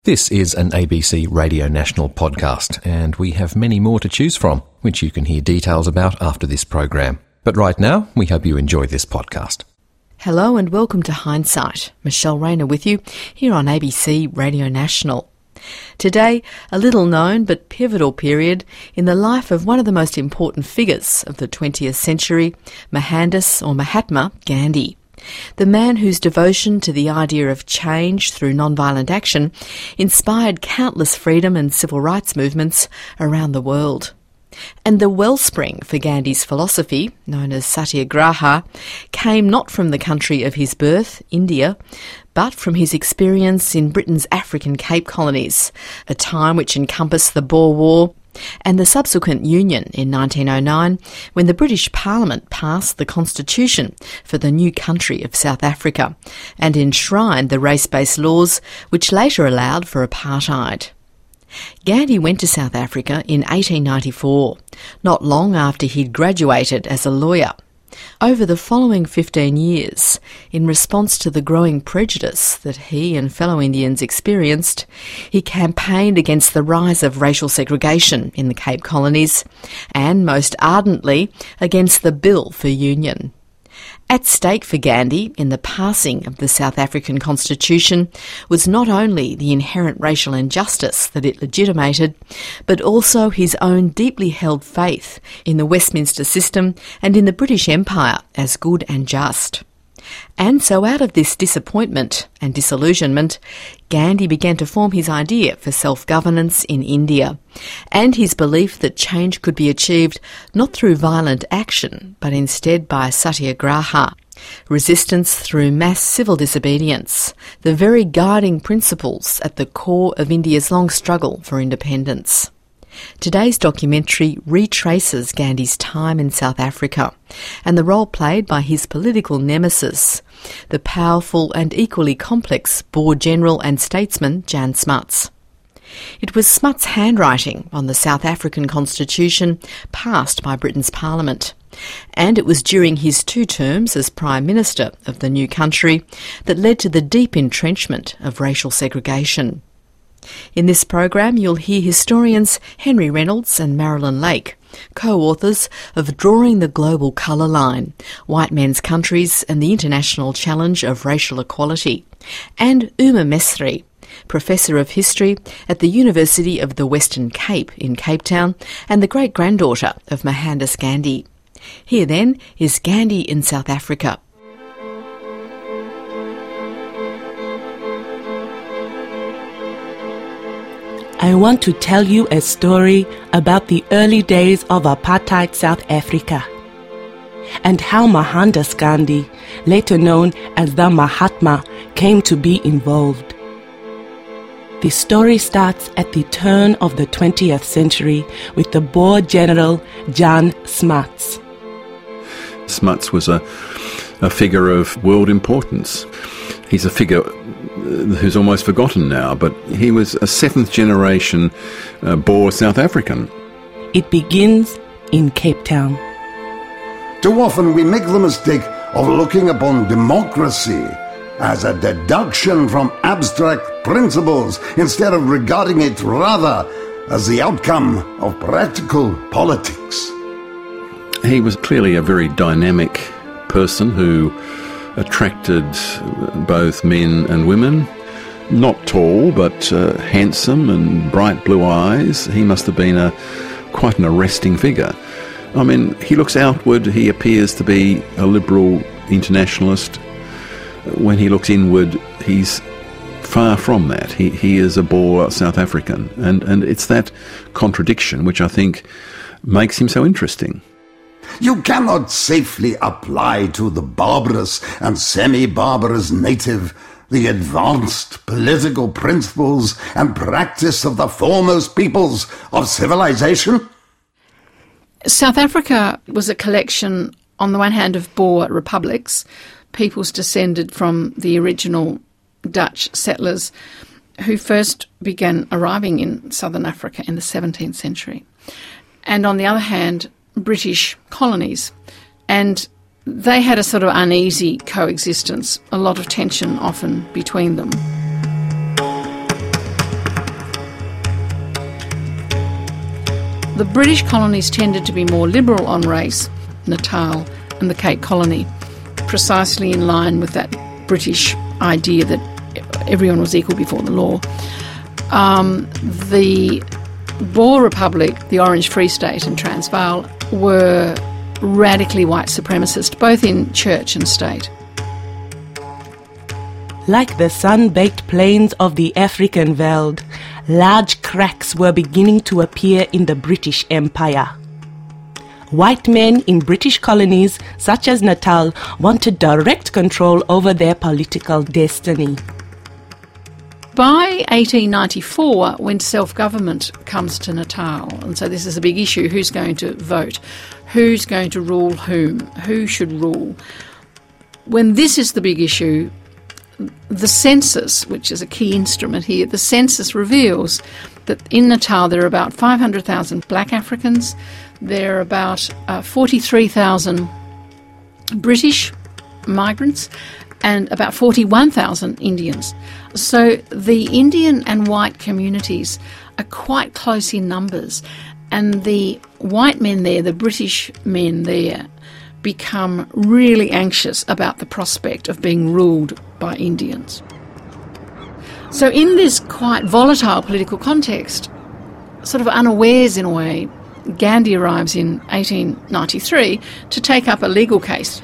This is an ABC Radio National podcast, and we have many more to choose from, which you can hear details about after this program. But right now, we hope you enjoy this podcast. Hello and welcome to Hindsight. Michelle Rayner with you here on ABC Radio National. Today, a little known but pivotal period in the life of one of the most important figures of the 20th century, Mohandas or Mahatma Gandhi. The man whose devotion to the idea of change through non-violent action inspired countless freedom and civil rights movements around the world. And the wellspring for Gandhi's philosophy, known as Satyagraha, came not from the country of his birth, India, but from his experience in Britain's African Cape Colonies, a time which encompassed the Boer War and the subsequent union in 1909, when the British Parliament passed the constitution for the new country of South Africa and enshrined the race-based laws which later allowed for apartheid. Gandhi went to South Africa in 1894, not long after he'd graduated as a lawyer. Over the following 15 years, in response to the growing prejudice that he and fellow Indians experienced, he campaigned against the rise of racial segregation in the Cape Colonies and, most ardently, against the Bill for Union. At stake for Gandhi in the passing of the South African Constitution was not only the inherent racial injustice that it legitimated, but also his own deeply held faith in the Westminster system and in the British Empire as good and just. And so out of this disappointment and disillusionment, Gandhi began to form his idea for self-governance in India, and his belief that change could be achieved not through violent action, but instead by Satyagraha, resistance through mass civil disobedience, the very guiding principles at the core of India's long struggle for independence. Today's documentary retraces Gandhi's time in South Africa and the role played by his political nemesis, the powerful and equally complex Boer general and statesman Jan Smuts. It was Smuts' handwriting on the South African Constitution passed by Britain's Parliament, and it was during his 2 terms as Prime Minister of the new country that led to the deep entrenchment of racial segregation. In this program, you'll hear historians Henry Reynolds and Marilyn Lake, co-authors of Drawing the Global Colour Line, White Men's Countries and the International Challenge of Racial Equality, and Uma Mesri, Professor of History at the University of the Western Cape in Cape Town and the great-granddaughter of Mohandas Gandhi. Here then is Gandhi in South Africa. I want to tell you a story about the early days of apartheid South Africa and how Mohandas Gandhi, later known as the Mahatma, came to be involved. The story starts at the turn of the 20th century with the Boer general Jan Smuts. Smuts was a figure of world importance. He's a figure who's almost forgotten now, but he was a 7th generation Boer South African. It begins in Cape Town. Too often we make the mistake of looking upon democracy as a deduction from abstract principles instead of regarding it rather as the outcome of practical politics. He was clearly a very dynamic person who attracted both men and women. Not tall, but handsome and bright blue eyes. He must have been quite an arresting figure. I mean, he looks outward, he appears to be a liberal internationalist. When he looks inward, he's far from that. He is a Boer South African. And it's that contradiction which I think makes him so interesting. You cannot safely apply to the barbarous and semi-barbarous native the advanced political principles and practice of the foremost peoples of civilization. South Africa was a collection, on the one hand, of Boer republics, peoples descended from the original Dutch settlers who first began arriving in southern Africa in the 17th century. And on the other hand, British colonies. And they had a sort of uneasy coexistence, a lot of tension often between them. The British colonies tended to be more liberal on race, Natal and the Cape Colony, precisely in line with that British idea that everyone was equal before the law. The Boer Republic, the Orange Free State and Transvaal, were radically white supremacist, both in church and state. Like the sun-baked plains of the African veld, large cracks were beginning to appear in the British Empire. White men in British colonies, such as Natal, wanted direct control over their political destiny. By 1894, when self-government comes to Natal, and so this is a big issue, who's going to vote, who's going to rule whom, who should rule. When this is the big issue, the census, which is a key instrument here, the census reveals that in Natal there are about 500,000 black Africans, there are about 43,000 British migrants, and about 41,000 Indians. So the Indian and white communities are quite close in numbers, and the white men there, the British men there, become really anxious about the prospect of being ruled by Indians. So in this quite volatile political context, sort of unawares in a way, Gandhi arrives in 1893 to take up a legal case.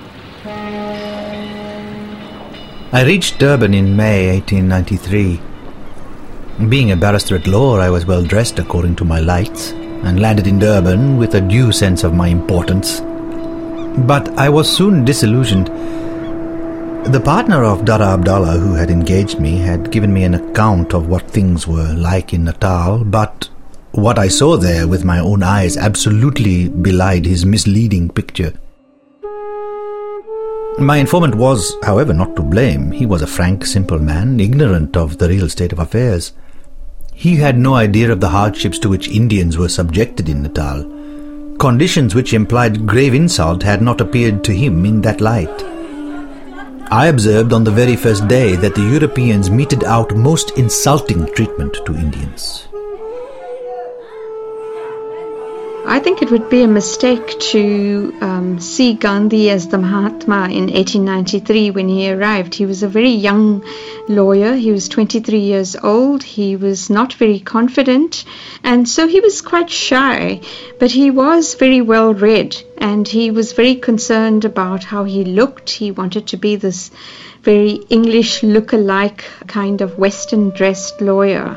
I reached Durban in May 1893. Being a barrister at law, I was well dressed according to my lights, and landed in Durban with a due sense of my importance. But I was soon disillusioned. The partner of Dara Abdallah, who had engaged me, had given me an account of what things were like in Natal, but what I saw there with my own eyes absolutely belied his misleading picture. My informant was, however, not to blame. He was a frank, simple man, ignorant of the real state of affairs. He had no idea of the hardships to which Indians were subjected in Natal. Conditions which implied grave insult had not appeared to him in that light. I observed on the very first day that the Europeans meted out most insulting treatment to Indians. I think it would be a mistake to see Gandhi as the Mahatma in 1893 when he arrived. He was a very young lawyer. He was 23 years old. He was not very confident, and so he was quite shy, but he was very well read, and he was very concerned about how he looked. He wanted to be this very English look-alike kind of Western-dressed lawyer.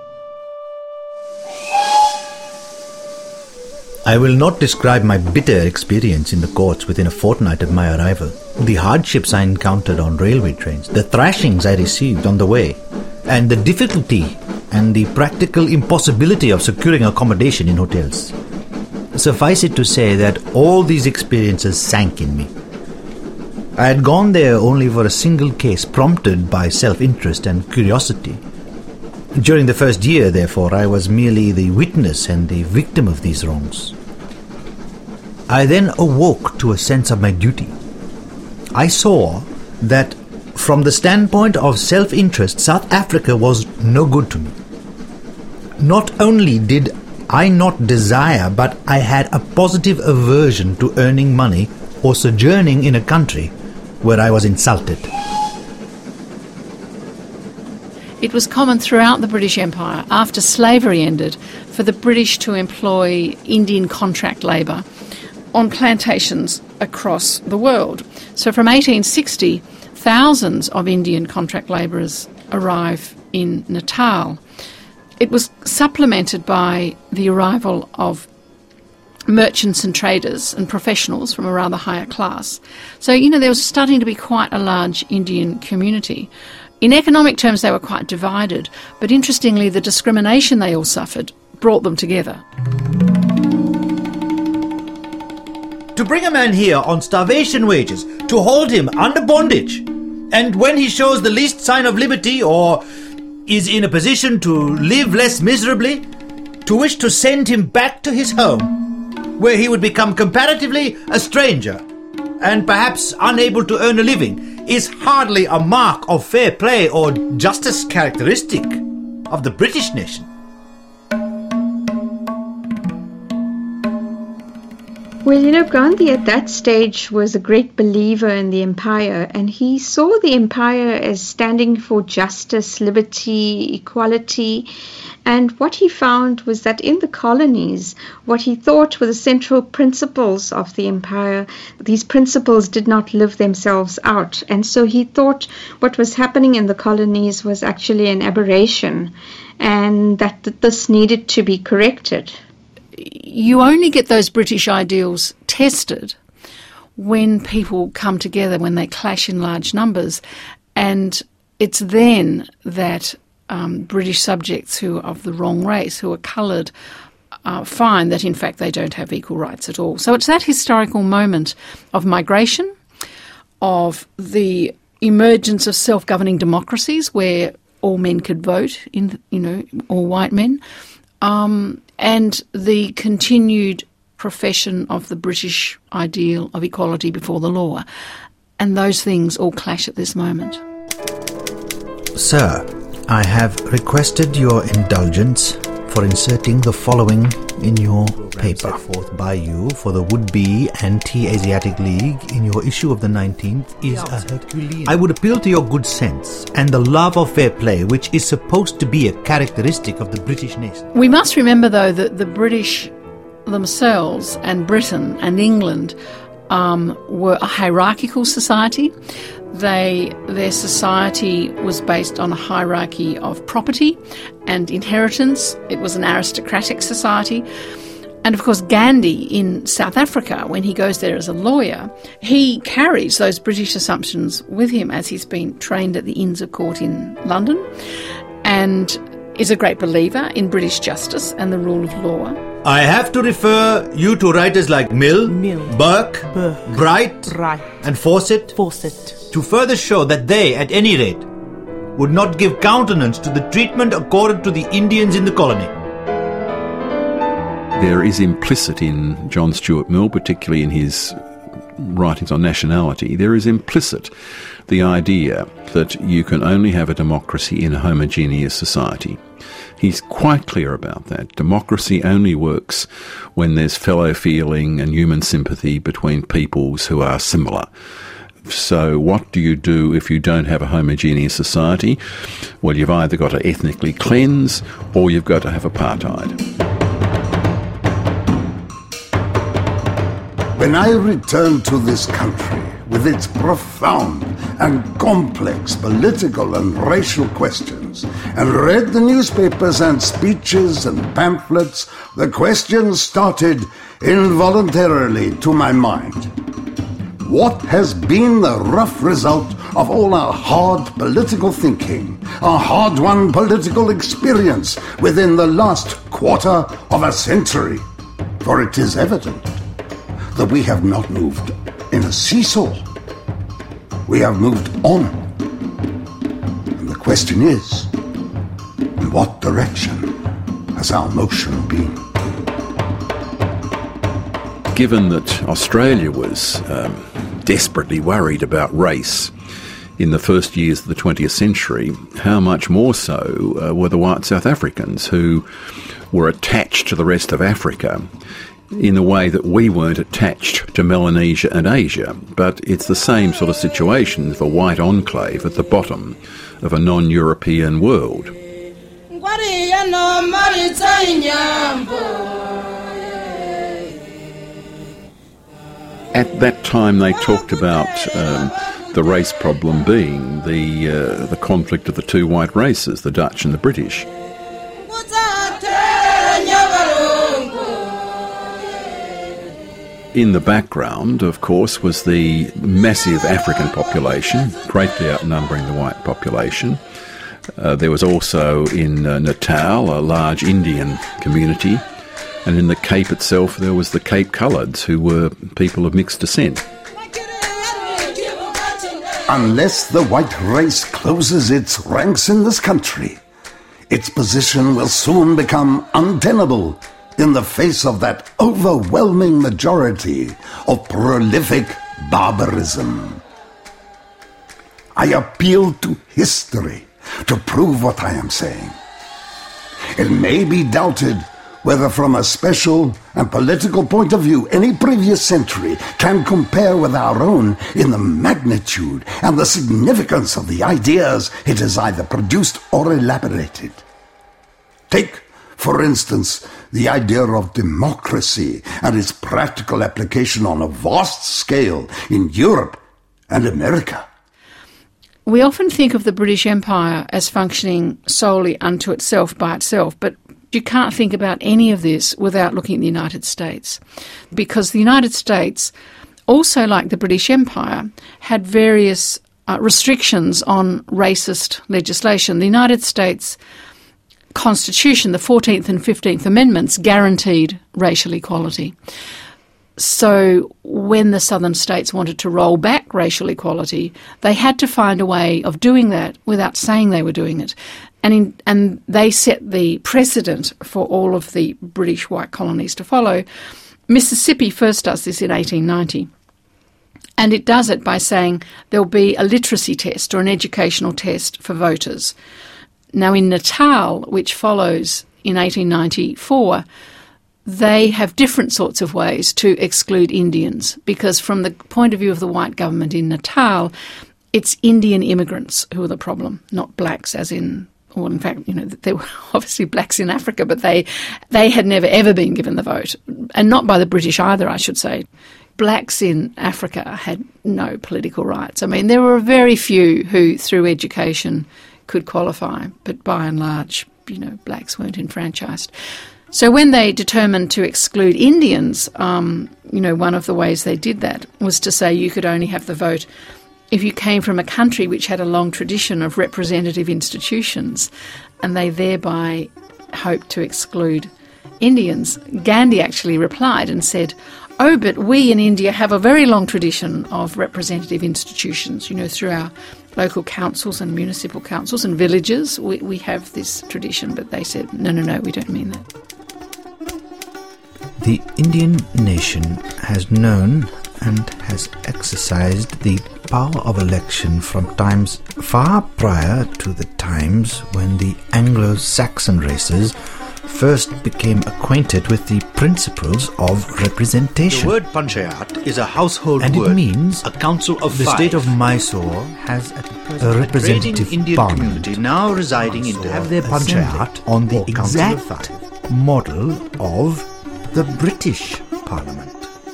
I will not describe my bitter experience in the courts within a fortnight of my arrival, the hardships I encountered on railway trains, the thrashings I received on the way, and the difficulty and the practical impossibility of securing accommodation in hotels. Suffice it to say that all these experiences sank in me. I had gone there only for a single case prompted by self-interest and curiosity. During the first year, therefore, I was merely the witness and the victim of these wrongs. I then awoke to a sense of my duty. I saw that, from the standpoint of self-interest, South Africa was no good to me. Not only did I not desire, but I had a positive aversion to earning money or sojourning in a country where I was insulted. It was common throughout the British Empire, after slavery ended, for the British to employ Indian contract labour on plantations across the world. So from 1860, thousands of Indian contract labourers arrive in Natal. It was supplemented by the arrival of merchants and traders and professionals from a rather higher class. So, there was starting to be quite a large Indian community. In economic terms, they were quite divided, but interestingly, the discrimination they all suffered brought them together. To bring a man here on starvation wages, to hold him under bondage, and when he shows the least sign of liberty or is in a position to live less miserably, to wish to send him back to his home, where he would become comparatively a stranger and perhaps unable to earn a living, is hardly a mark of fair play or justice characteristic of the British nation. Well, Gandhi at that stage was a great believer in the empire, and he saw the empire as standing for justice, liberty, equality. And what he found was that in the colonies, what he thought were the central principles of the empire, these principles did not live themselves out. And so he thought what was happening in the colonies was actually an aberration, and that this needed to be corrected. You only get those British ideals tested when people come together, when they clash in large numbers, and it's then that British subjects who are of the wrong race, who are coloured, find that in fact they don't have equal rights at all. So it's that historical moment of migration, of the emergence of self-governing democracies where all men could vote, all white men, and the continued profession of the British ideal of equality before the law. And those things all clash at this moment. Sir, I have requested your indulgence for inserting the following in your paper set forth by you for the would-be Anti-Asiatic League in your issue of the 19th is a Herculean. I would appeal to your good sense and the love of fair play, which is supposed to be a characteristic of the British nation. We must remember, though, that the British themselves and Britain and England were a hierarchical society. Their society was based on a hierarchy of property and inheritance. It was an aristocratic society. And of course, Gandhi in South Africa, when he goes there as a lawyer, he carries those British assumptions with him as he's been trained at the Inns of Court in London, and is a great believer in British justice and the rule of law. I have to refer you to writers like Mill, Burke, Bright, and Fawcett to further show that they, at any rate, would not give countenance to the treatment accorded to the Indians in the colony. There is implicit in John Stuart Mill, particularly in his writings on nationality, there is implicit the idea that you can only have a democracy in a homogeneous society. He's quite clear about that. Democracy only works when there's fellow feeling and human sympathy between peoples who are similar. So what do you do if you don't have a homogeneous society? Well, you've either got to ethnically cleanse or you've got to have apartheid. When I returned to this country with its profound and complex political and racial questions, and read the newspapers and speeches and pamphlets, the questions started involuntarily to my mind. What has been the rough result of all our hard political thinking, our hard-won political experience within the last quarter of a century? For it is evident that we have not moved in a seesaw. We have moved on. And the question is, in what direction has our motion been? Given that Australia was desperately worried about race in the first years of the 20th century, how much more so were the white South Africans, who were attached to the rest of Africa in a way that we weren't attached to Melanesia and Asia. But it's the same sort of situation of a white enclave at the bottom of a non-European world. At that time they talked about the race problem being the conflict of the two white races, the Dutch and the British. In the background, of course, was the massive African population, greatly outnumbering the white population. There was also in Natal a large Indian community, and in the Cape itself there was the Cape Coloureds, who were people of mixed descent. Unless the white race closes its ranks in this country, its position will soon become untenable in the face of that overwhelming majority of prolific barbarism. I appeal to history to prove what I am saying. It may be doubted whether from a special and political point of view any previous century can compare with our own in the magnitude and the significance of the ideas it has either produced or elaborated. Take, for instance, the idea of democracy and its practical application on a vast scale in Europe and America. We often think of the British Empire as functioning solely unto itself by itself, but you can't think about any of this without looking at the United States, because the United States, also like the British Empire, had various restrictions on racist legislation. The United States Constitution, the 14th and 15th Amendments, guaranteed racial equality. So when the southern states wanted to roll back racial equality, they had to find a way of doing that without saying they were doing it. And they set the precedent for all of the British white colonies to follow. Mississippi first does this in 1890. And it does it by saying there'll be a literacy test or an educational test for voters. Now in Natal, which follows in 1894, they have different sorts of ways to exclude Indians, because from the point of view of the white government in Natal, it's Indian immigrants who are the problem, not blacks as in... Well, in fact, there were obviously blacks in Africa, but they had never, ever been given the vote. And not by the British either, I should say. Blacks in Africa had no political rights. I mean, there were very few who, through education, could qualify. But by and large, blacks weren't enfranchised. So when they determined to exclude Indians, one of the ways they did that was to say you could only have the vote if you came from a country which had a long tradition of representative institutions, and they thereby hoped to exclude Indians. Gandhi actually replied and said, "Oh, but we in India have a very long tradition of representative institutions, through our local councils and municipal councils and villages. We have this tradition." But they said, no, we don't mean that. The Indian nation has known and has exercised the power of election from times far prior to the times when the Anglo-Saxon races first became acquainted with the principles of representation. The word panchayat is a household and word. It means a council of the five. state of Mysore has a representative Indian parliament community now residing in have their panchayat on the exact model of the British Parliament.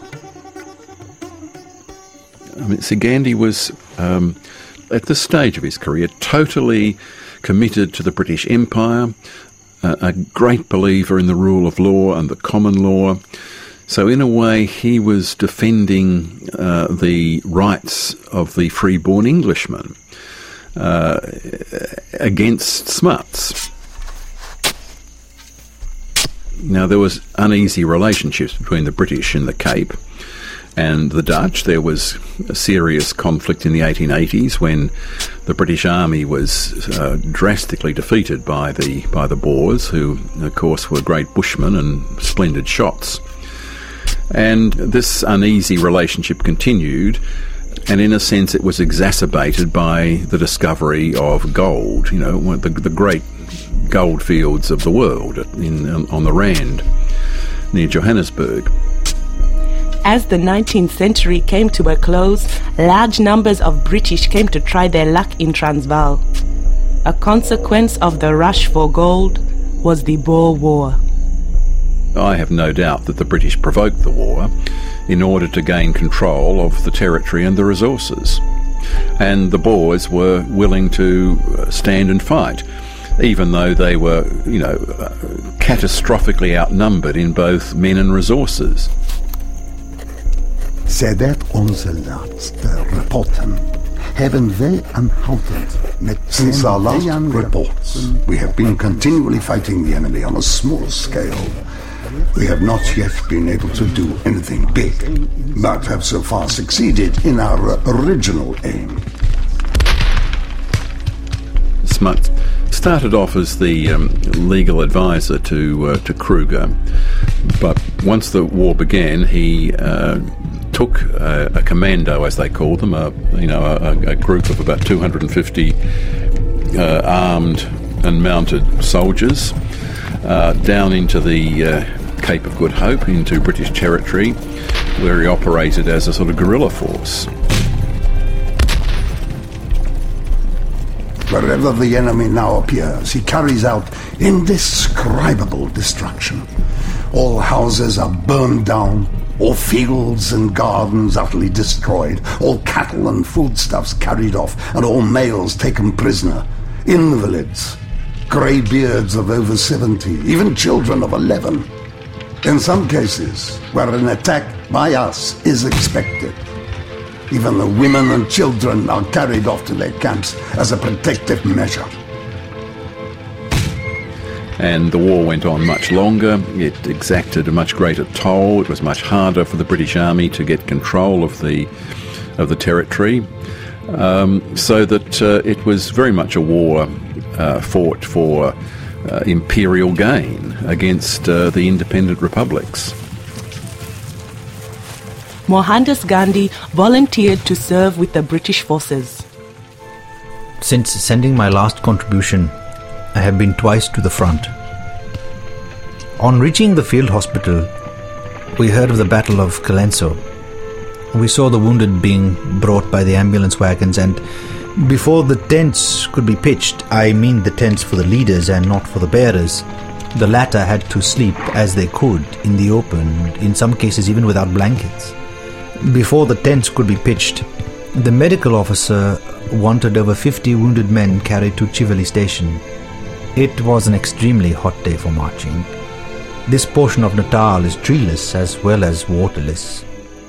I mean, Sir Gandhi was, at this stage of his career, totally committed to the British Empire, a great believer in the rule of law and the common law. So in a way, he was defending the rights of the free-born Englishman against smuts. Now, there was uneasy relationships between the British in the Cape and the Dutch. There was a serious conflict in the 1880s when the British Army was drastically defeated by the Boers, who, of course, were great bushmen and splendid shots. And this uneasy relationship continued, and in a sense it was exacerbated by the discovery of gold, the great gold fields of the world on the Rand near Johannesburg. As the 19th century came to a close, large numbers of British came to try their luck in Transvaal. A consequence of the rush for gold was the Boer War. I have no doubt that the British provoked the war in order to gain control of the territory and the resources. And the Boers were willing to stand and fight, even though they were, catastrophically outnumbered in both men and resources. Sedert onze laatste rapporten hebben wij aanhoudend met... Since our last reports, we have been continually fighting the enemy on a small scale. We have not yet been able to do anything big, but have so far succeeded in our original aim. Smuts started off as the legal advisor to Kruger, but once the war began, he took a commando, as they called them, a group of about 250 armed and mounted soldiers, down into the Cape of Good Hope, into British territory, where he operated as a sort of guerrilla force. Wherever the enemy now appears, he carries out indescribable destruction. All houses are burned down, all fields and gardens utterly destroyed, all cattle and foodstuffs carried off, and all males taken prisoner. Invalids, greybeards of over 70, even children of 11. In some cases, where an attack by us is expected, even the women and children are carried off to their camps as a protective measure. And the war went on much longer. It exacted a much greater toll. It was much harder for the British Army to get control of the territory, so that it was very much a war fought for imperial gain against the independent republics. Mohandas Gandhi volunteered to serve with the British forces. Since sending my last contribution, I have been twice to the front. On reaching the field hospital, we heard of the Battle of Colenso. We saw the wounded being brought by the ambulance wagons, and before the tents could be pitched, I mean the tents for the leaders and not for the bearers, the latter had to sleep as they could in the open, in some cases even without blankets. Before the tents could be pitched, the medical officer wanted over 50 wounded men carried to Chivali station. It was an extremely hot day for marching. This portion of Natal is treeless as well as waterless.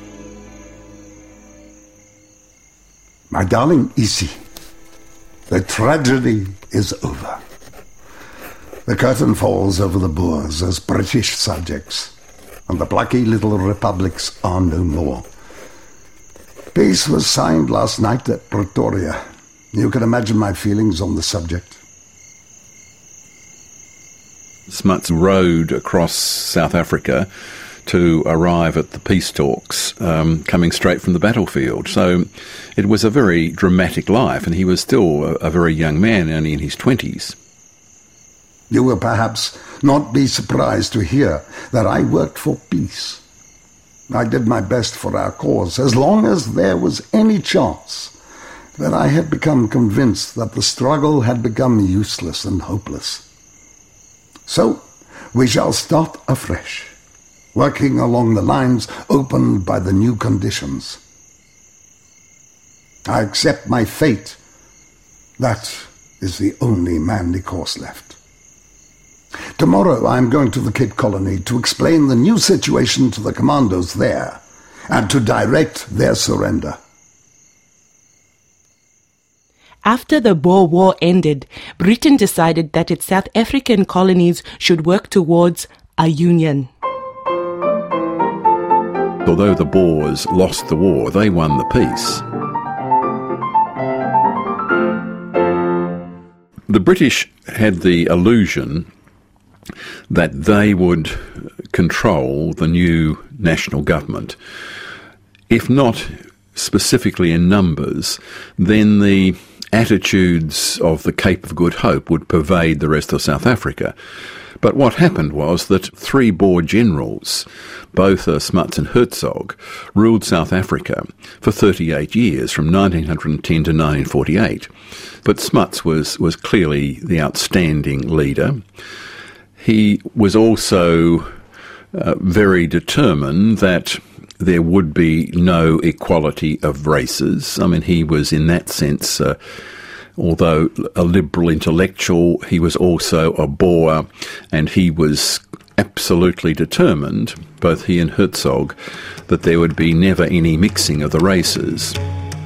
My darling Isi, the tragedy is over. The curtain falls over the Boers as British subjects, and the plucky little republics are no more. Peace was signed last night at Pretoria. You can imagine my feelings on the subject. Smuts rode across South Africa to arrive at the peace talks, coming straight from the battlefield. So it was a very dramatic life, and he was still a very young man, only in his 20s. You will perhaps not be surprised to hear that I worked for peace. I did my best for our cause, as long as there was any chance. But I had become convinced that the struggle had become useless and hopeless. So we shall start afresh, working along the lines opened by the new conditions. I accept my fate. That is the only manly course left. Tomorrow I am going to the Cape Colony to explain the new situation to the commandos there and to direct their surrender. After the Boer War ended, Britain decided that its South African colonies should work towards a union. Although the Boers lost the war, they won the peace. The British had the illusion that they would control the new national government. If not specifically in numbers, then the attitudes of the Cape of Good Hope would pervade the rest of South Africa. But what happened was that 3 Boer generals, both Smuts and Hertzog, ruled South Africa for 38 years, from 1910 to 1948. But Smuts was clearly the outstanding leader. He was also very determined that there would be no equality of races. I mean, he was in that sense, although a liberal intellectual, he was also a Boer, and he was absolutely determined, both he and Hertzog, that there would be never any mixing of the races.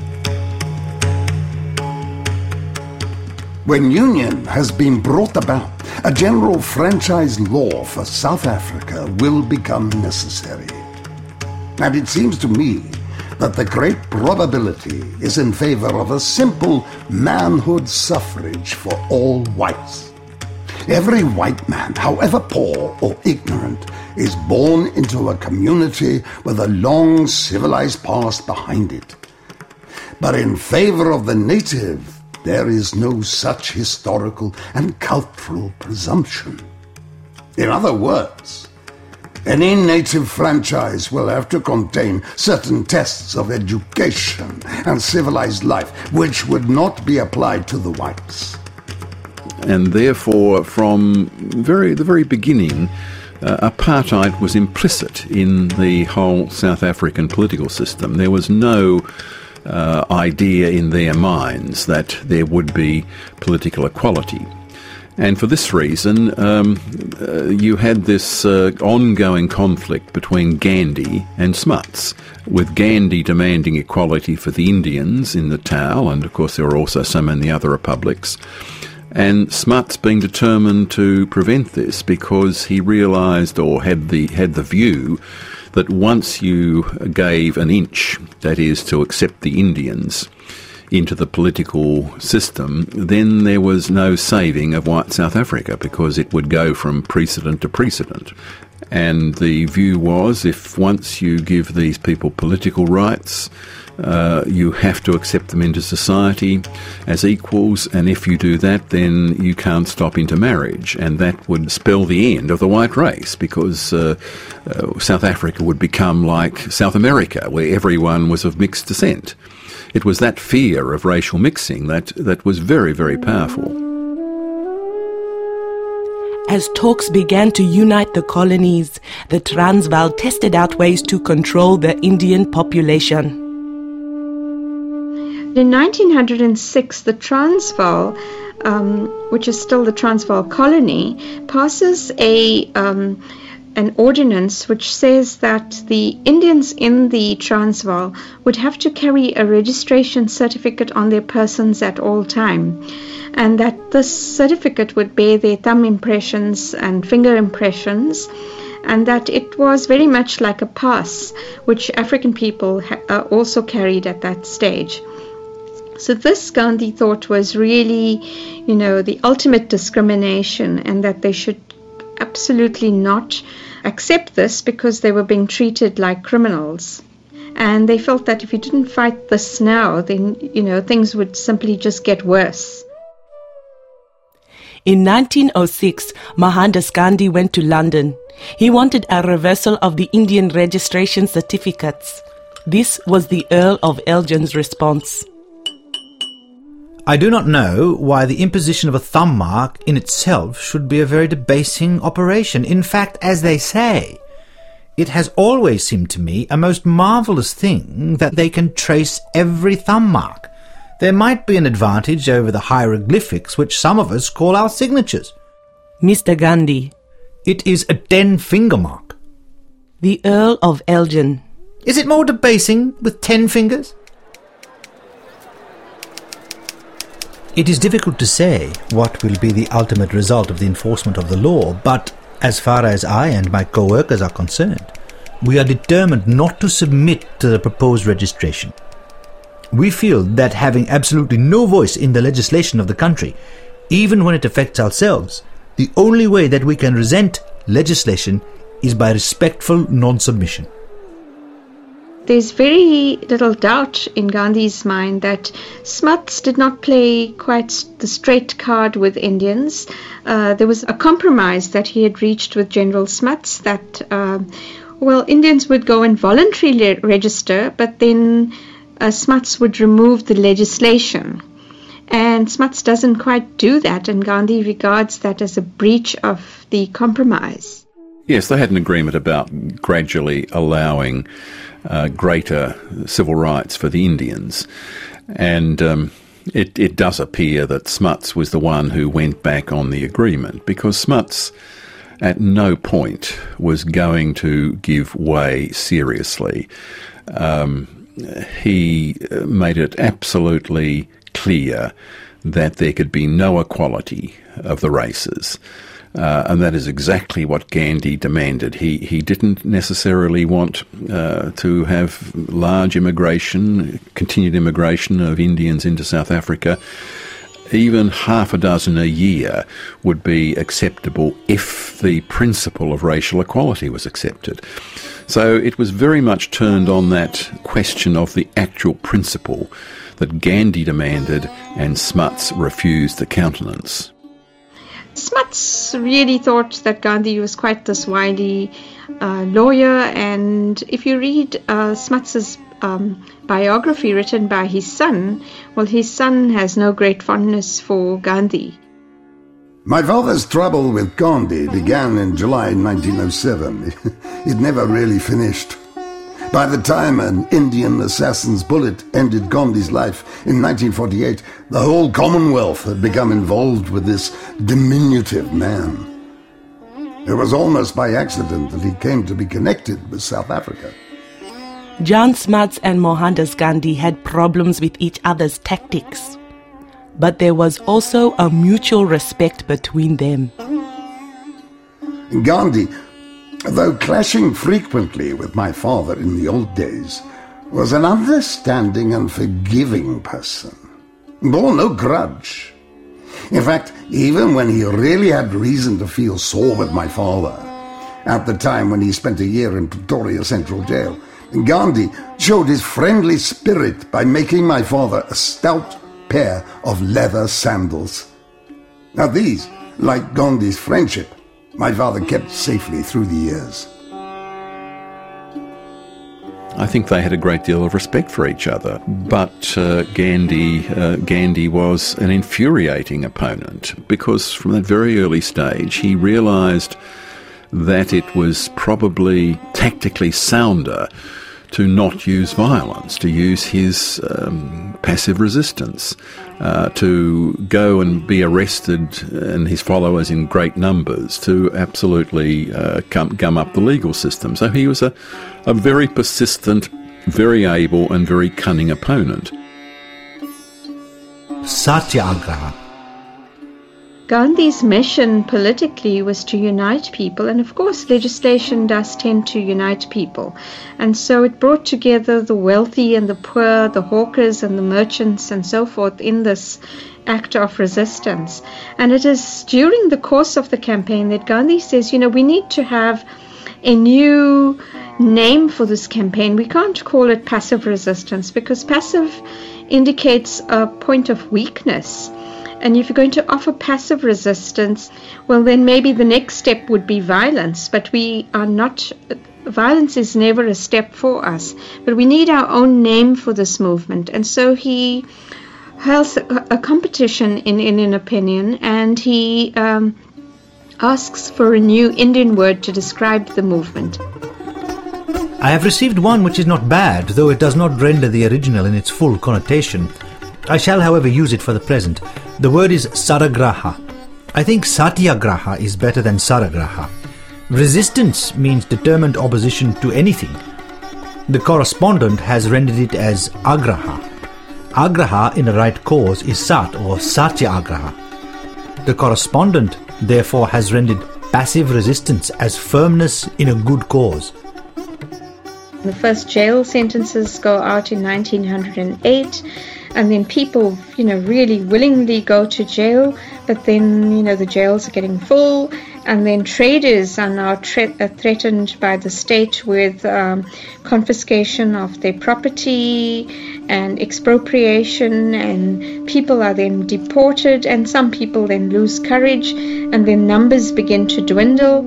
When union has been brought about, a general franchise law for South Africa will become necessary. And it seems to me that the great probability is in favor of a simple manhood suffrage for all whites. Every white man, however poor or ignorant, is born into a community with a long civilized past behind it. But in favor of the native, there is no such historical and cultural presumption. In other words, any native franchise will have to contain certain tests of education and civilized life, which would not be applied to the whites. And therefore, from the very beginning, apartheid was implicit in the whole South African political system. There was no idea in their minds that there would be political equality. And for this reason, you had this ongoing conflict between Gandhi and Smuts, with Gandhi demanding equality for the Indians in Natal, and of course there were also some in the other republics, and Smuts being determined to prevent this because he realised, or had the view, that once you gave an inch, that is to accept the Indians into the political system, then there was no saving of white South Africa because it would go from precedent to precedent. And the view was, if once you give these people political rights, you have to accept them into society as equals, and if you do that, then you can't stop intermarriage, and that would spell the end of the white race, because South Africa would become like South America, where everyone was of mixed descent. It was that fear of racial mixing that was very, very powerful. As talks began to unite the colonies, the Transvaal tested out ways to control the Indian population. In 1906, the Transvaal, which is still the Transvaal colony, passes an ordinance which says that the Indians in the Transvaal would have to carry a registration certificate on their persons at all time, and that this certificate would bear their thumb impressions and finger impressions, and that it was very much like a pass which African people also carried at that stage. So this Gandhi thought was really, the ultimate discrimination, and that they should absolutely not accept this because they were being treated like criminals. And they felt that if you didn't fight this now, then, things would simply just get worse. In 1906, Mohandas Gandhi went to London. He wanted a reversal of the Indian registration certificates. This was the Earl of Elgin's response. I do not know why the imposition of a thumb mark in itself should be a very debasing operation. In fact, as they say, it has always seemed to me a most marvellous thing that they can trace every thumb mark. There might be an advantage over the hieroglyphics which some of us call our signatures. Mr. Gandhi. It is a 10-finger mark. The Earl of Elgin. Is it more debasing with 10 fingers? It is difficult to say what will be the ultimate result of the enforcement of the law, but as far as I and my co-workers are concerned, we are determined not to submit to the proposed registration. We feel that having absolutely no voice in the legislation of the country, even when it affects ourselves, the only way that we can resent legislation is by respectful non-submission. There's very little doubt in Gandhi's mind that Smuts did not play quite the straight card with Indians. There was a compromise that he had reached with General Smuts that, Indians would go and voluntarily register, but then Smuts would remove the legislation. And Smuts doesn't quite do that, and Gandhi regards that as a breach of the compromise. Yes, they had an agreement about gradually allowing greater civil rights for the Indians. And it does appear that Smuts was the one who went back on the agreement, because Smuts at no point was going to give way seriously. He made it absolutely clear that there could be no equality of the races. And that is exactly what Gandhi demanded. He didn't necessarily want to have large immigration, continued immigration of Indians into South Africa. Even half a dozen a year would be acceptable if the principle of racial equality was accepted. So it was very much turned on that question of the actual principle that Gandhi demanded and Smuts refused to countenance. Smuts really thought that Gandhi was quite this wily lawyer, and if you read Smuts's biography written by his son, well, his son has no great fondness for Gandhi. My father's trouble with Gandhi began in July 1907. It never really finished. By the time an Indian assassin's bullet ended Gandhi's life in 1948, the whole Commonwealth had become involved with this diminutive man. It was almost by accident that he came to be connected with South Africa. Jan Smuts and Mohandas Gandhi had problems with each other's tactics, but there was also a mutual respect between them. Gandhi, though clashing frequently with my father in the old days, was an understanding and forgiving person, bore no grudge. In fact, even when he really had reason to feel sore with my father, at the time when he spent a year in Pretoria Central Jail, Gandhi showed his friendly spirit by making my father a stout pair of leather sandals. Now these, like Gandhi's friendship, my father kept safely through the years. I think they had a great deal of respect for each other, but Gandhi was an infuriating opponent because from that very early stage he realised that it was probably tactically sounder to not use violence, to use his passive resistance, to go and be arrested and his followers in great numbers, to absolutely gum up the legal system. So he was a very persistent, very able and very cunning opponent. Satyagraha. Gandhi's mission politically was to unite people, and of course legislation does tend to unite people, and so it brought together the wealthy and the poor, the hawkers and the merchants and so forth in this act of resistance. And it is during the course of the campaign that Gandhi says, we need to have a new name for this campaign. We can't call it passive resistance because passive indicates a point of weakness. And if you're going to offer passive resistance, well, then maybe the next step would be violence. But violence is never a step for us. But we need our own name for this movement. And so he has a competition in an opinion, and he asks for a new Indian word to describe the movement. I have received one which is not bad, though it does not render the original in its full connotation. I shall, however, use it for the present. The word is Saragraha. I think Satyagraha is better than Saragraha. Resistance means determined opposition to anything. The correspondent has rendered it as Agraha. Agraha in a right cause is Sat or Satyagraha. The correspondent, therefore, has rendered passive resistance as firmness in a good cause. The first jail sentences go out in 1908. And then people, really willingly go to jail, but then, the jails are getting full, and then traders are now threatened by the state with confiscation of their property and expropriation, and people are then deported, and some people then lose courage, and then numbers begin to dwindle.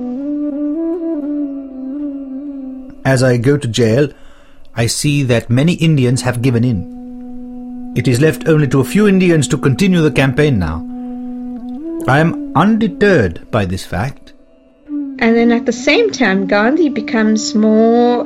As I go to jail, I see that many Indians have given in. It is left only to a few Indians to continue the campaign now. I am undeterred by this fact. And then at the same time, Gandhi becomes more,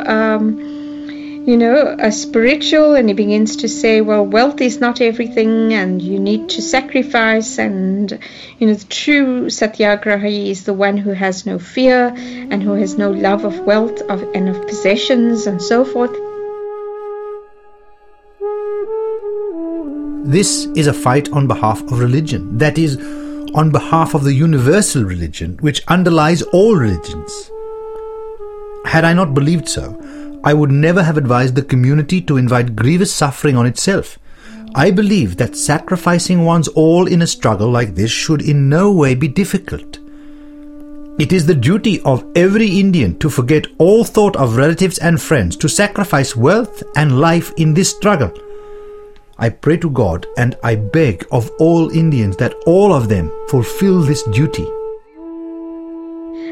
spiritual, and he begins to say, well, wealth is not everything, and you need to sacrifice, and, the true Satyagrahi is the one who has no fear and who has no love of wealth and of possessions and so forth. This is a fight on behalf of religion, that is, on behalf of the universal religion which underlies all religions. Had I not believed so, I would never have advised the community to invite grievous suffering on itself. I believe that sacrificing one's all in a struggle like this should in no way be difficult. It is the duty of every Indian to forget all thought of relatives and friends, to sacrifice wealth and life in this struggle. I pray to God and I beg of all Indians that all of them fulfill this duty.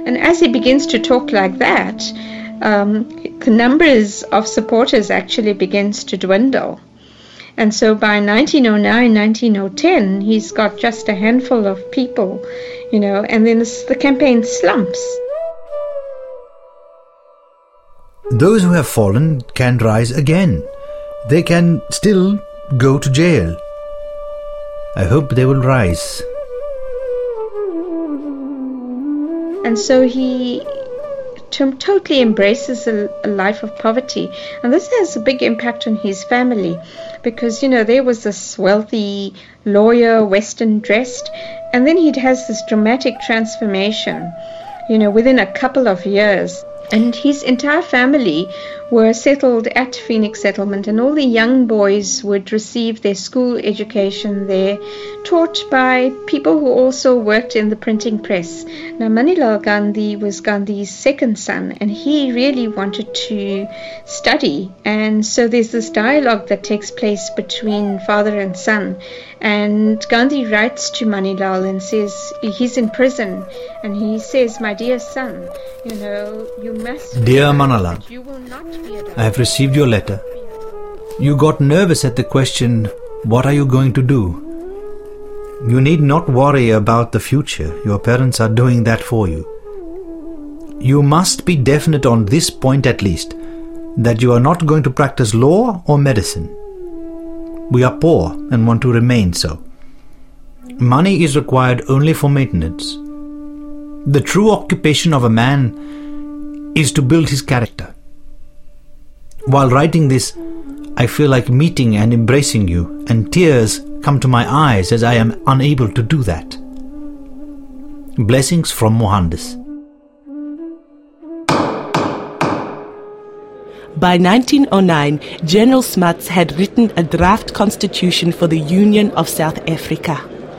And as he begins to talk like that, the numbers of supporters actually begins to dwindle. And so by 1909, 1910, he's got just a handful of people, and then the campaign slumps. Those who have fallen can rise again. They can still go to jail. I hope they will rise. And so he totally embraces a life of poverty. And this has a big impact on his family because, there was this wealthy lawyer, Western dressed, and then he has this dramatic transformation, within a couple of years. And his entire family were settled at Phoenix Settlement, and all the young boys would receive their school education there, taught by people who also worked in the printing press. Now, Manilal Gandhi was Gandhi's second son, and he really wanted to study. And so there's this dialogue that takes place between father and son. And Gandhi writes to Manilal and says, he's in prison, and he says, "My dear son, you must..." Dear Manilal, you will not be a I have received your letter. You got nervous at the question, what are you going to do? You need not worry about the future. Your parents are doing that for you. You must be definite on this point at least, that you are not going to practice law or medicine. We are poor and want to remain so. Money is required only for maintenance. The true occupation of a man is to build his character. While writing this, I feel like meeting and embracing you, and tears come to my eyes as I am unable to do that. Blessings from Mohandas. By 1909, General Smuts had written a draft constitution for the Union of South Africa.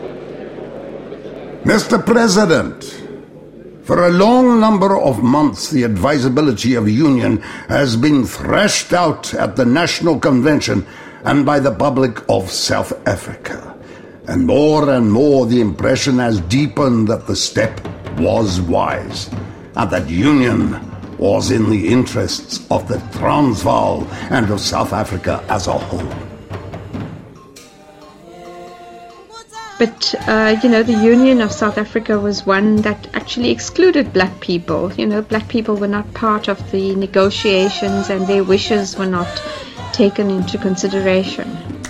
Mr. President, for a long number of months the advisability of union has been thrashed out at the National Convention and by the public of South Africa. And more the impression has deepened that the step was wise and that union was in the interests of the Transvaal and of South Africa as a whole. But, the Union of South Africa was one that actually excluded black people. Black people were not part of the negotiations and their wishes were not taken into consideration.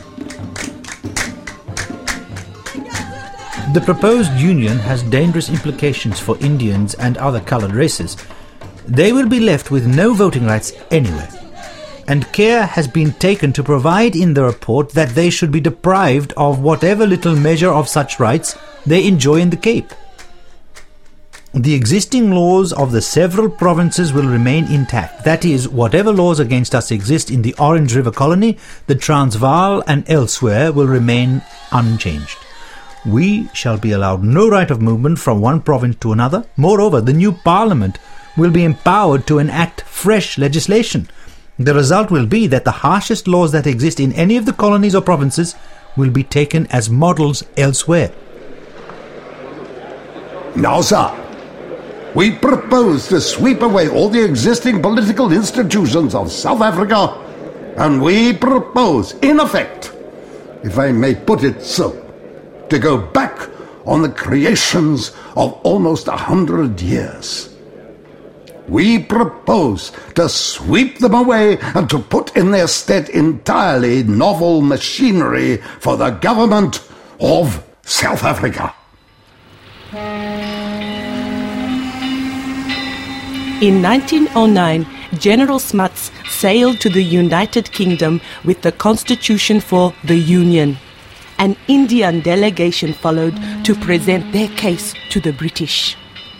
The proposed union has dangerous implications for Indians and other coloured races. They will be left with no voting rights anywhere. And care has been taken to provide in the report that they should be deprived of whatever little measure of such rights they enjoy in the Cape. The existing laws of the several provinces will remain intact. That is, whatever laws against us exist in the Orange River Colony, the Transvaal and elsewhere will remain unchanged. We shall be allowed no right of movement from one province to another. Moreover, the new Parliament will be empowered to enact fresh legislation. The result will be that the harshest laws that exist in any of the colonies or provinces will be taken as models elsewhere. Now, sir, we propose to sweep away all the existing political institutions of South Africa, and we propose, in effect, if I may put it so, to go back on the creations of almost 100 years. We propose to sweep them away and to put in their stead entirely novel machinery for the government of South Africa. In 1909, General Smuts sailed to the United Kingdom with the Constitution for the Union. An Indian delegation followed to present their case to the British.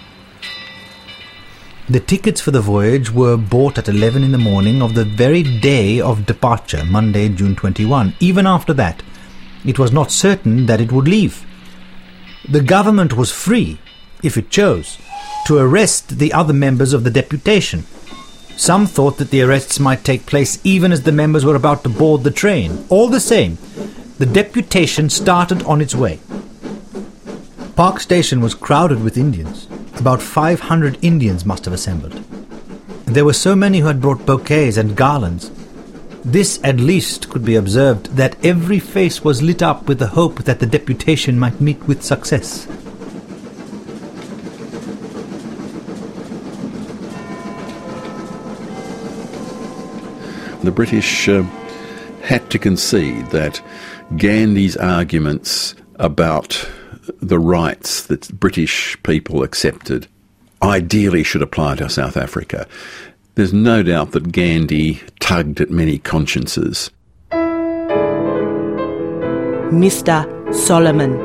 The tickets for the voyage were bought at 11 in the morning of the very day of departure, Monday, June 21. Even after that, it was not certain that it would leave. The government was free, if it chose, to arrest the other members of the deputation. Some thought that the arrests might take place even as the members were about to board the train. All the same, the deputation started on its way. Park Station was crowded with Indians. About 500 Indians must have assembled. There were so many who had brought bouquets and garlands. This at least could be observed, that every face was lit up with the hope that the deputation might meet with success. The British had to concede that Gandhi's arguments about the rights that British people accepted ideally should apply to South Africa. There's no doubt that Gandhi tugged at many consciences. Mr. Solomon.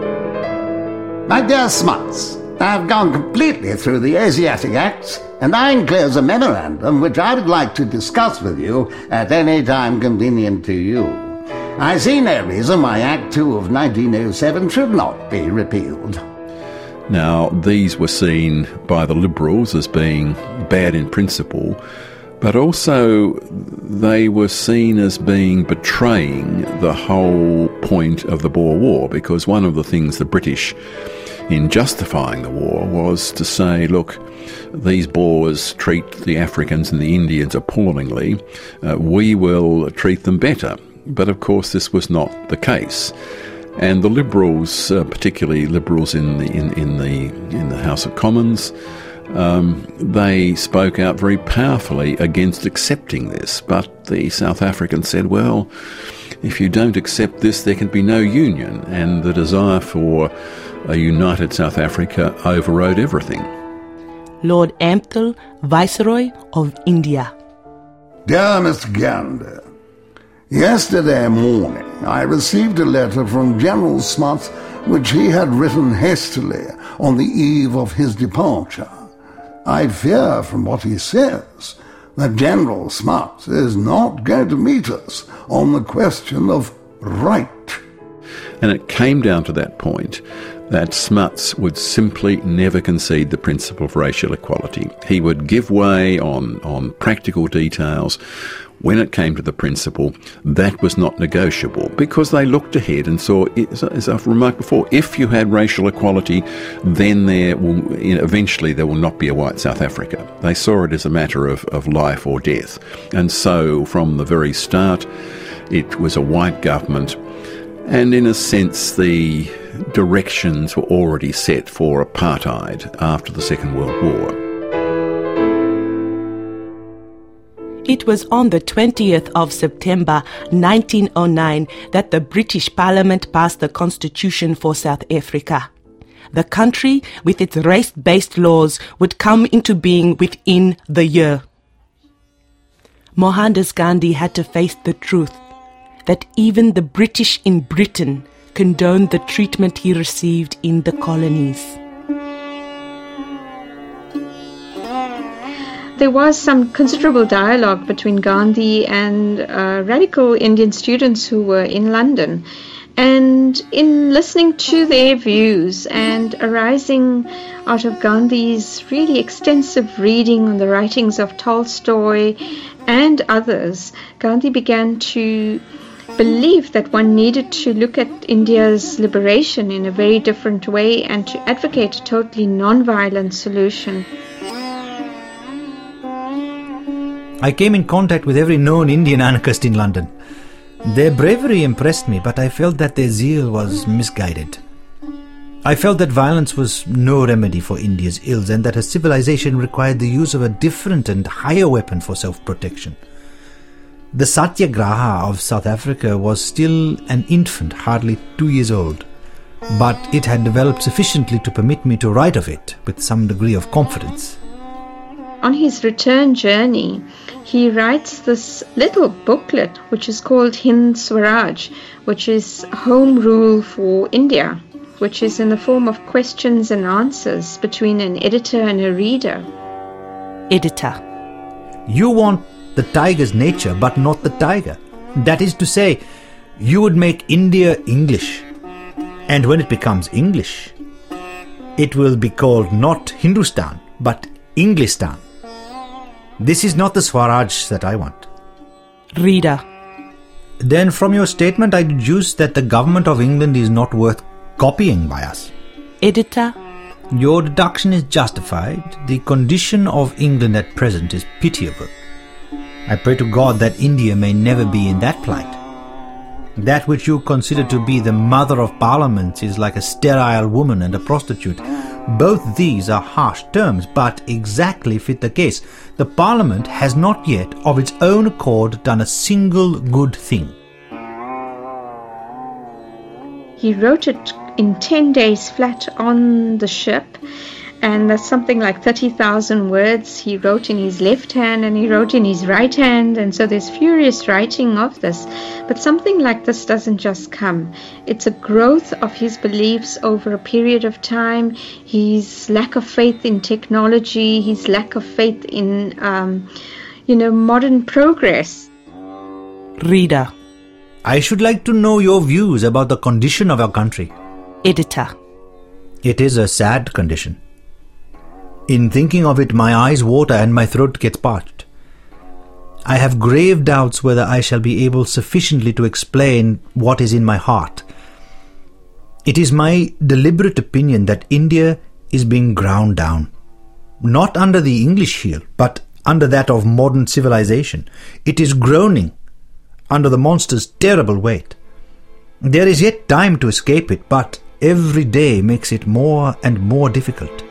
My dear Smuts, I've gone completely through the Asiatic Acts, and I enclose a memorandum which I would like to discuss with you at any time convenient to you. I see no reason why Act 2 of 1907 should not be repealed. Now, these were seen by the Liberals as being bad in principle, but also they were seen as being betraying the whole point of the Boer War, because one of the things the British, in justifying the war, was to say, look, these Boers treat the Africans and the Indians appallingly, we will treat them better. But of course this was not the case. And the Liberals, particularly Liberals in the House of Commons, they spoke out very powerfully against accepting this. But the South Africans said, well, if you don't accept this, there can be no union. And the desire for a united South Africa overrode everything. Lord Ampthill, Viceroy of India. Dear Mr. Gander, yesterday morning I received a letter from General Smuts which he had written hastily on the eve of his departure. I fear from what he says that General Smuts is not going to meet us on the question of right. And it came down to that point that Smuts would simply never concede the principle of racial equality. He would give way on practical details. When it came to the principle, that was not negotiable, because they looked ahead and saw, as I've remarked before, if you had racial equality, then eventually there will not be a white South Africa. They saw it as a matter of life or death. And so from the very start, it was a white government. And in a sense, the directions were already set for apartheid after the Second World War. It was on the 20th of September 1909 that the British Parliament passed the Constitution for South Africa. The country, with its race-based laws, would come into being within the year. Mohandas Gandhi had to face the truth that even the British in Britain condoned the treatment he received in the colonies. There was some considerable dialogue between Gandhi and radical Indian students who were in London. And in listening to their views and arising out of Gandhi's really extensive reading on the writings of Tolstoy and others, Gandhi began to believe that one needed to look at India's liberation in a very different way and to advocate a totally non-violent solution. I came in contact with every known Indian anarchist in London. Their bravery impressed me, but I felt that their zeal was misguided. I felt that violence was no remedy for India's ills and that her civilization required the use of a different and higher weapon for self-protection. The Satyagraha of South Africa was still an infant, hardly 2 years old, but it had developed sufficiently to permit me to write of it with some degree of confidence. On his return journey, he writes this little booklet which is called Hind Swaraj, which is home rule for India, which is in the form of questions and answers between an editor and a reader. Editor. You want the tiger's nature, but not the tiger. That is to say, you would make India English. And when it becomes English, it will be called not Hindustan, but Englistan. This is not the Swaraj that I want. Reader. Then from your statement I deduce that the government of England is not worth copying by us. Editor. Your deduction is justified. The condition of England at present is pitiable. I pray to God that India may never be in that plight. That which you consider to be the mother of parliaments is like a sterile woman and a prostitute. Both these are harsh terms, but exactly fit the case. The parliament has not yet, of its own accord, done a single good thing. He wrote it in 10 days flat on the ship, and that's something like 30,000 words. He wrote in his left hand and he wrote in his right hand, and so there's furious writing of this. But something like this doesn't just come. It's a growth of his beliefs over a period of time, his lack of faith in technology, his lack of faith in, modern progress. Reader. I should like to know your views about the condition of our country. Editor. It is a sad condition. In thinking of it, my eyes water and my throat gets parched. I have grave doubts whether I shall be able sufficiently to explain what is in my heart. It is my deliberate opinion that India is being ground down. Not under the English heel, but under that of modern civilization. It is groaning under the monster's terrible weight. There is yet time to escape it, but every day makes it more and more difficult.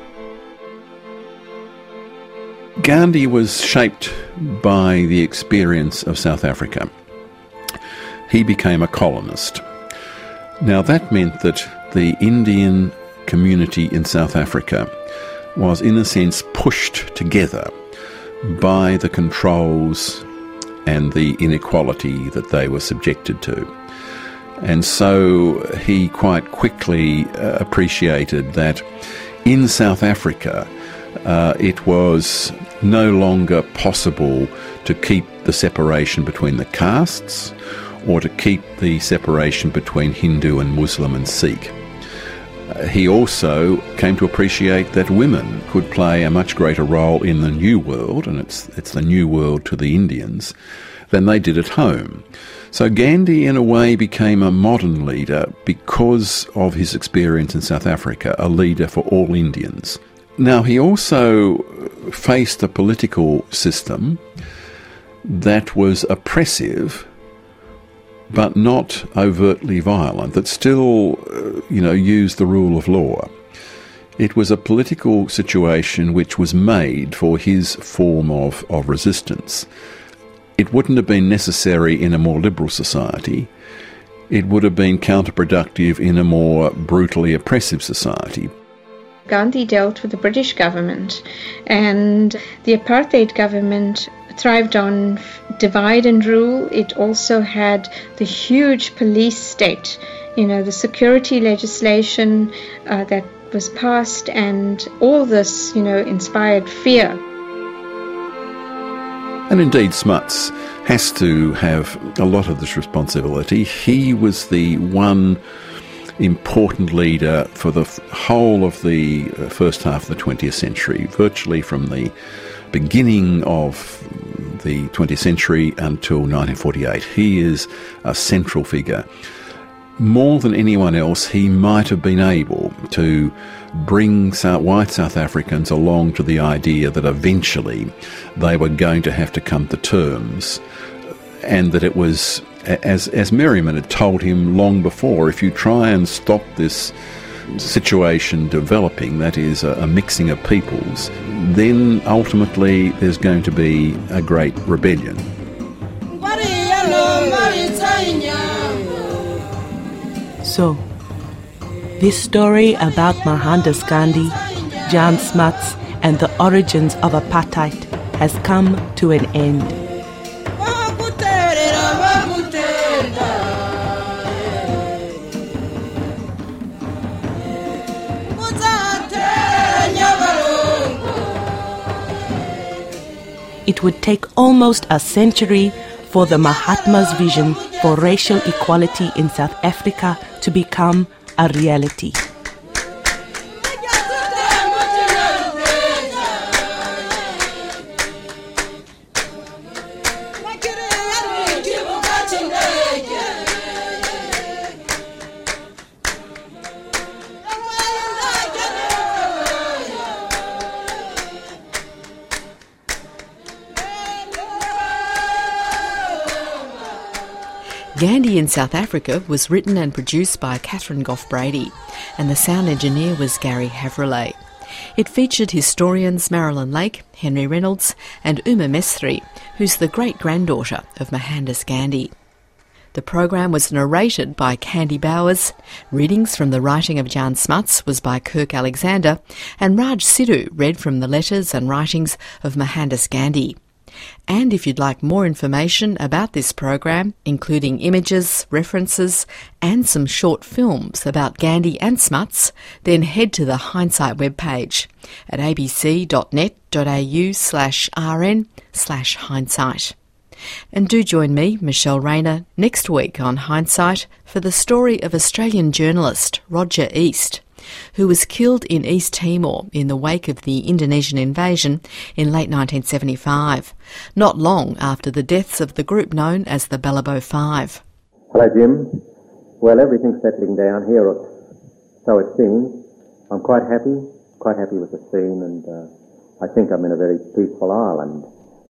Gandhi was shaped by the experience of South Africa. He became a colonist. Now that meant that the Indian community in South Africa was in a sense pushed together by the controls and the inequality that they were subjected to. And so he quite quickly appreciated that in South Africa it was no longer possible to keep the separation between the castes or to keep the separation between Hindu and Muslim and Sikh. He also came to appreciate that women could play a much greater role in the New World, and it's the New World to the Indians, than they did at home. So Gandhi, in a way, became a modern leader because of his experience in South Africa, a leader for all Indians. Now, he also faced a political system that was oppressive but not overtly violent, that still, used the rule of law. It was a political situation which was made for his form of resistance. It wouldn't have been necessary in a more liberal society. It would have been counterproductive in a more brutally oppressive society. Gandhi dealt with the British government, and the apartheid government thrived on divide and rule. It also had the huge police state, the security legislation that was passed, and all this, inspired fear. And indeed, Smuts has to have a lot of this responsibility. He was the one important leader for the whole of the first half of the 20th century, virtually from the beginning of the 20th century until 1948. He is a central figure. More than anyone else, he might have been able to bring white South Africans along to the idea that eventually they were going to have to come to terms, and that it was, as Merriman had told him long before, if you try and stop this situation developing, that is a mixing of peoples, then ultimately there's going to be a great rebellion. So, this story about Mohandas Gandhi, Jan Smuts, and the origins of apartheid has come to an end. It would take almost a century for the Mahatma's vision for racial equality in South Africa to become a reality. Gandhi in South Africa was written and produced by Catherine Gough-Brady, and the sound engineer was Gary Havrelay. It featured historians Marilyn Lake, Henry Reynolds and Uma Mestri, who's the great-granddaughter of Mohandas Gandhi. The program was narrated by Candy Bowers, readings from the writing of Jan Smuts was by Kirk Alexander, and Raj Sidhu read from the letters and writings of Mohandas Gandhi. And if you'd like more information about this program, including images, references and some short films about Gandhi and Smuts, then head to the Hindsight webpage at abc.net.au/rn/hindsight. And do join me, Michelle Rayner, next week on Hindsight for the story of Australian journalist Roger East, who was killed in East Timor in the wake of the Indonesian invasion in late 1975, not long after the deaths of the group known as the Balibo Five. Hello, Jim. Well, everything's settling down here, so it seems. I'm quite happy with the scene, and I think I'm in a very peaceful island.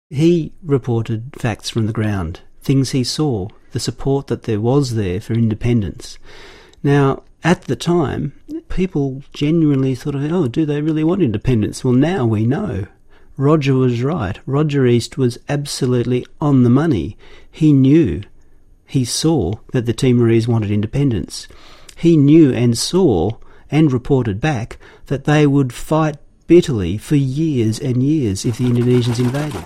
He reported facts from the ground, things he saw, the support that there was there for independence. Now, at the time, people genuinely thought, oh, do they really want independence? Well, now we know. Roger was right. Roger East was absolutely on the money. He knew, he saw that the Timorese wanted independence. He knew and saw and reported back that they would fight bitterly for years and years if the Indonesians invaded.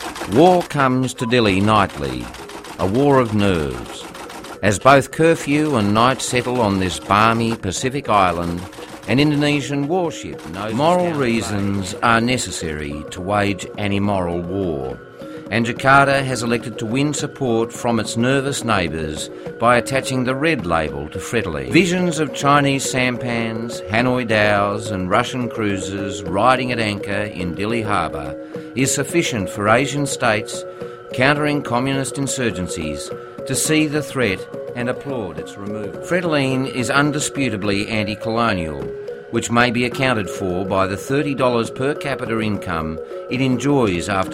War comes to Dili nightly, a war of nerves. As both curfew and night settle on this balmy Pacific island, an Indonesian warship knows moral reasons are necessary to wage an immoral war, and Jakarta has elected to win support from its nervous neighbours by attaching the red label to Fretilin. Visions of Chinese sampans, Hanoi dhows and Russian cruisers riding at anchor in Dili harbour is sufficient for Asian states countering communist insurgencies to see the threat and applaud its removal. Fretilin is undisputably anti-colonial, which may be accounted for by the $30 per capita income it enjoys after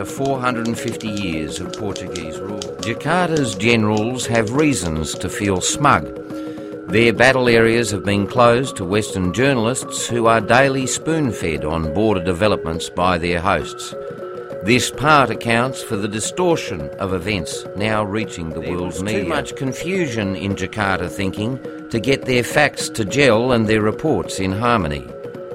450 years of Portuguese rule. Jakarta's generals have reasons to feel smug. Their battle areas have been closed to Western journalists who are daily spoon-fed on border developments by their hosts. This part accounts for the distortion of events now reaching the world's media. Too much confusion in Jakarta thinking to get their facts to gel and their reports in harmony.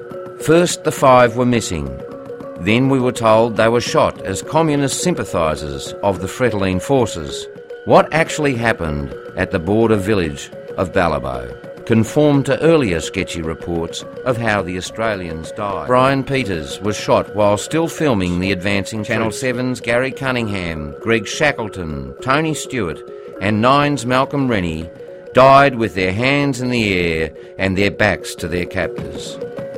First, the five were missing. Then we were told they were shot as communist sympathisers of the Fretilin forces. What actually happened at the border village of Balibo conformed to earlier sketchy reports of how the Australians died. Brian Peters was shot while still filming the advancing Channel 7's Gary Cunningham, Greg Shackleton, Tony Stewart and Nine's Malcolm Rennie died with their hands in the air and their backs to their captors.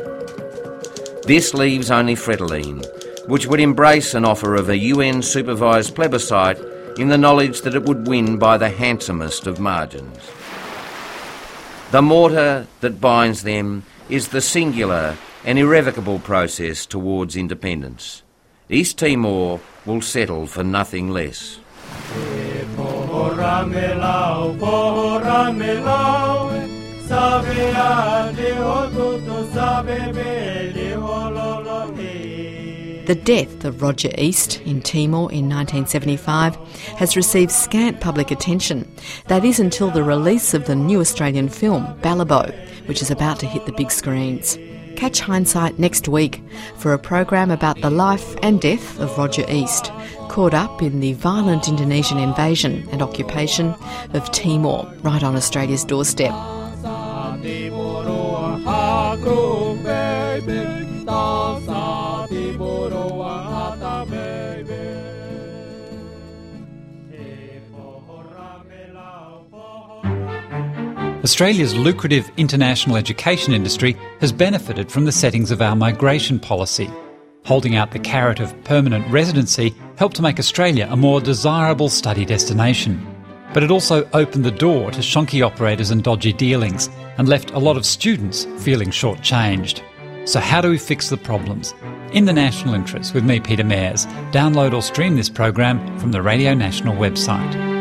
This leaves only Fretilin, which would embrace an offer of a UN-supervised plebiscite in the knowledge that it would win by the handsomest of margins. The mortar that binds them is the singular and irrevocable process towards independence. East Timor will settle for nothing less. The death of Roger East in Timor in 1975 has received scant public attention. That is until the release of the new Australian film, Balibo, which is about to hit the big screens. Catch Hindsight next week for a program about the life and death of Roger East, caught up in the violent Indonesian invasion and occupation of Timor, right on Australia's doorstep. Australia's lucrative international education industry has benefited from the settings of our migration policy. Holding out the carrot of permanent residency helped to make Australia a more desirable study destination. But it also opened the door to shonky operators and dodgy dealings and left a lot of students feeling shortchanged. So how do we fix the problems? In the national interest with me, Peter Mayers. Download or stream this program from the Radio National website.